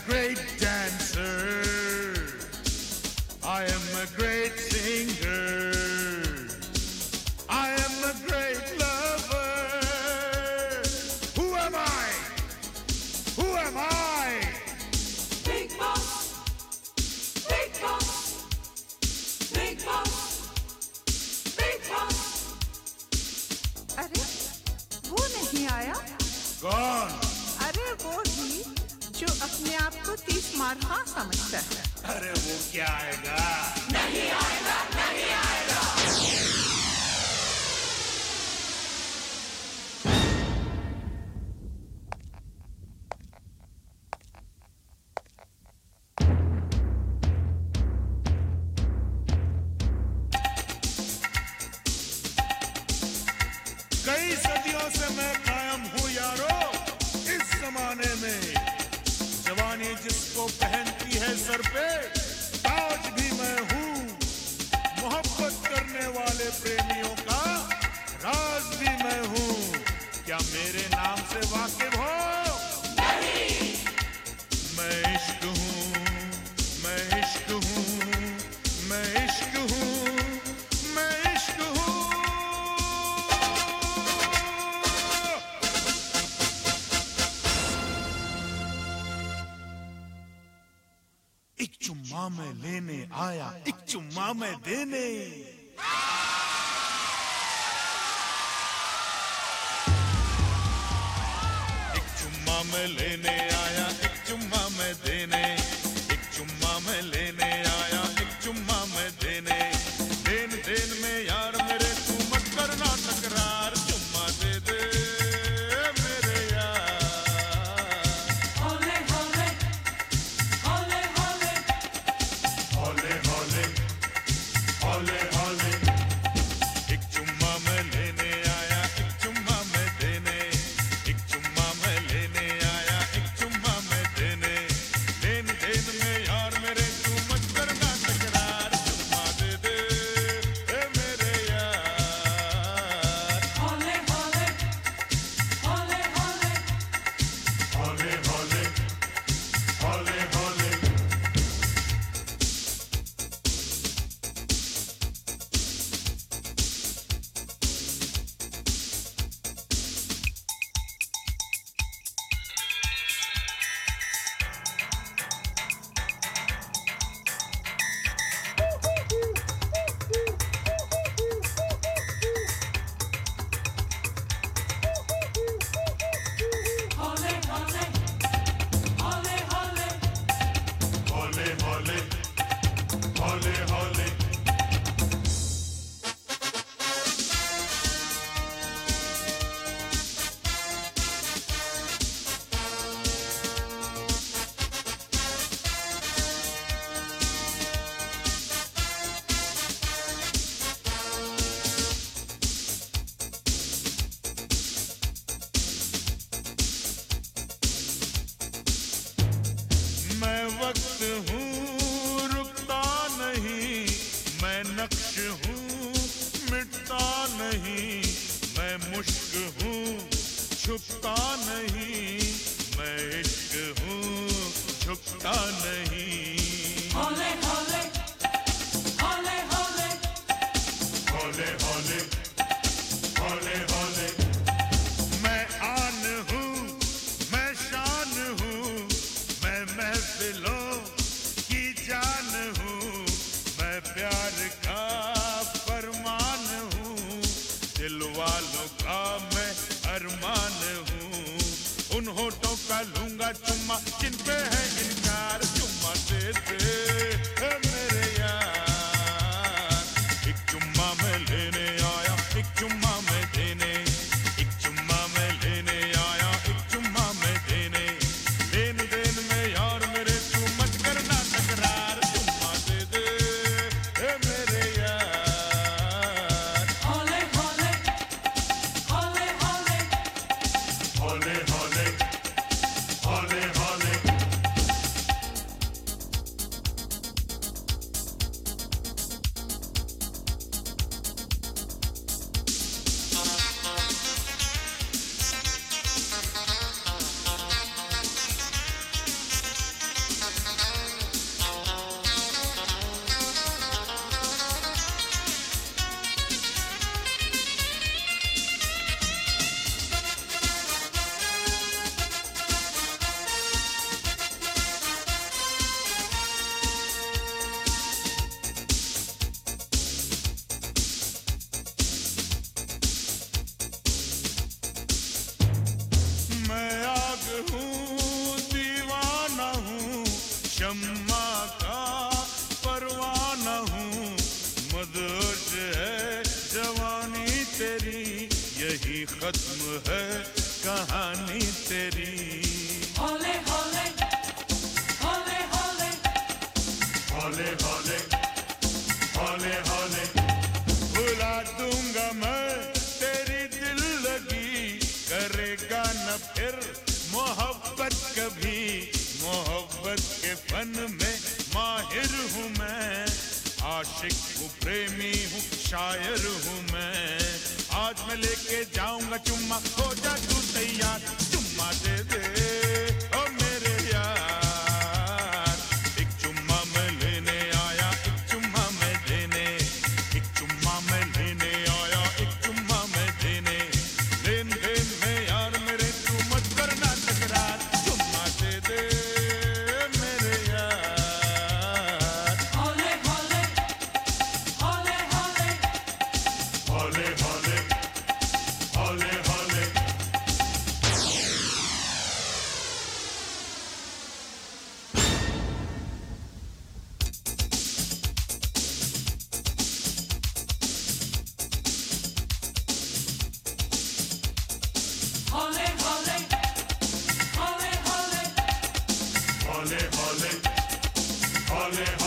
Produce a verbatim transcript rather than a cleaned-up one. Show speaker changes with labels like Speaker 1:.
Speaker 1: great dancer. I am a great singer. I am a great lover. Who am I? Who am I?
Speaker 2: Big boss, big boss, big boss, big boss.
Speaker 3: अरे वो नहीं आया?
Speaker 1: कौन?
Speaker 3: अरे वो ही जो अपने आप को तीस मारहा समझता है।
Speaker 1: अरे वो क्या आएगा?
Speaker 2: नहीं आएगा, नहीं आएगा।
Speaker 1: कई सदियों से मैं कायम हूँ यारो इस जमाने में। जवानी जिसको पहनती है सर पे ताज भी मैं हूँ। मोहब्बत करने वाले प्रेमियों का राज भी मैं हूँ। क्या मेरे नाम से वाकिफ हो?
Speaker 2: नहीं।
Speaker 1: मैं इश्क हूँ, मैं इश्क हूँ, मैं इश्क हूँ, मैं इश्क हूँ। एक चुम्मा मैं लेने आया, एक चुम्मा मैं देने। एक चुम्मा मैं लेने आया, एक चुम्मा मैं देने। एक चुम्मा मैं लेने आया, एक चुम्मा मैं देने। देन देन में यार मेरे तू मत करना तकरार। चुम्मा दे दे मेरे यार।
Speaker 2: होले होले, होले होले,
Speaker 1: हौले हौले, हौले हौले। एक चुम्मा मैं लेने आया, एक चुम्मा मैं देने। एक चुम्मा मैं लेने आया, एक चुम्मा मैं देने। लेन देन में यार मेरे तू मत करना तकरार। चुम्मा दे दे ए मेरे यार।
Speaker 2: होले होले, होले होले,
Speaker 1: हौले हौले, हौले हौले।
Speaker 2: होले होले, होले होले,
Speaker 1: हौले हौले, हौले हौले। मैं वक्त हूँ रुकता नहीं, मैं नक्श हूँ मिटता नहीं। मैं मुश्क हूँ छुपता नहीं, मैं इश्क हूँ झुकता नहीं।
Speaker 2: होले होले, होले होले,
Speaker 1: हौले हौले, हौले हौले। मैं आन हूँ, मैं शान हूँ, मैं महफिलों की जान हूँ। मैं प्यार का फरमान हूँ, दिल वालों का मैं अरमान हूँ। उन होठों का लूंगा चुम्मा जिन पे है इनकार। चुम्मा दे दे ए मेरे यार। एक चुम्मा मैं लेने आया, एक चुम्मा मैं देने। एक चुम्मा मैं लेने आया, एक चुम्मा मैं देने। लेन देन में यार मेरे तू मत करना तकरार। चुम्मा दे दे ए मेरे यार।
Speaker 2: होले होले, होले होले,
Speaker 1: हौले हौले, हौले हौले। शम्मा का परवाना हूँ, मदहोश है जवानी तेरी, यही खत्म है कहानी तेरी।
Speaker 2: Hole, hole, hole, hole,
Speaker 1: हौले हौले हौले हौले भुला दूंगा मैं तेरी दिल लगी, करेगा न फिर मोहब्बत कभी, मोहब्बत के फन में माहिर हूँ मैं, आशिक हूँ प्रेमी हूँ शायर हूँ मैं, आज मैं लेके जाऊंगा चुम्मा, हो जा तू तैयार, चुम्मा दे दे ओ मेरे यार, एक चुम्मा मैं लेने आया, एक चुम्मा मैं देने, एक चुम्मा मैं लेने आया, एक चुम्मा मैं देने, लेन देन में यार मेरे तू मत करना तकरार, चुम्मा दे दे मेरे यार।
Speaker 2: hole, hole, hole, hole,
Speaker 1: हौले हौले हौले हौले
Speaker 2: hole, hole, hole, hole.
Speaker 1: हौले हौले हौले